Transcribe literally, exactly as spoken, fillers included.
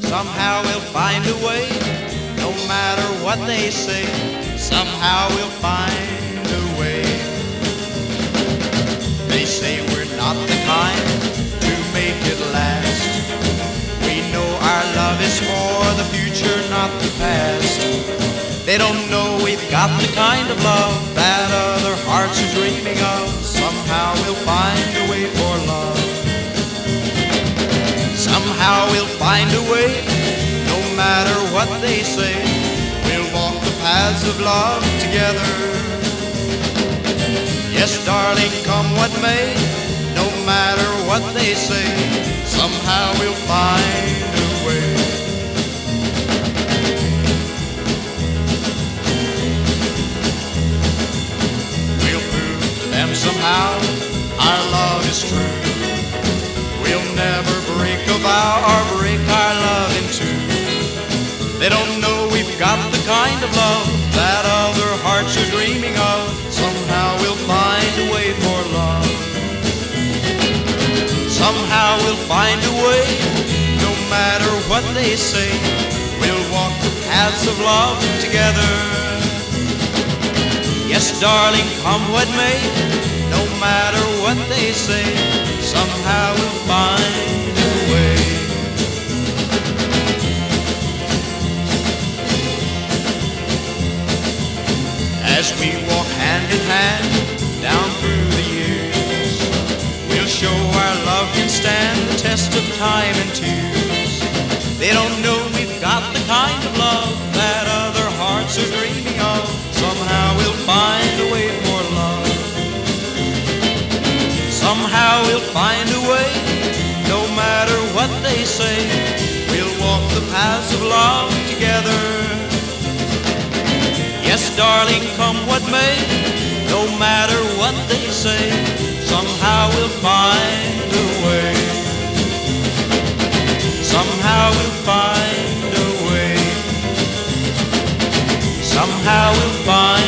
Somehow we'll find a way, no matter what they say. Somehow we'll find a way. They say we're not the kind to make it last. We know our love is for the future, not the past. They don't know we've got the kind of love that other hearts are dreaming of. Somehow we'll find a way for love. Somehow we'll find a way, no matter what they say. We'll walk the paths of love together. Yes, darling, come what may, no matter what they say. Somehow we'll find a way. We'll prove to them somehow our love is true. We'll never break a vow or break our love in two. They don't know we've got the kind of love that other hearts are dreaming of. Somehow we'll find a way for love. Somehow we'll find a way, no matter what they say. We'll walk the paths of love together. Yes, darling, come what may, no matter what they say. Somehow we'll find a way. As we walk hand in hand down through the years, we'll show our love can stand the test of time and tears. They don't know we've got the kind of love that other hearts are dreaming of. Somehow we'll find a way for love. Somehow we'll find a way, no matter what they say. We'll walk the paths of love together. Yes, darling, come what may, no matter what they say. Somehow we'll find a way. Somehow we'll find a way. Somehow we'll find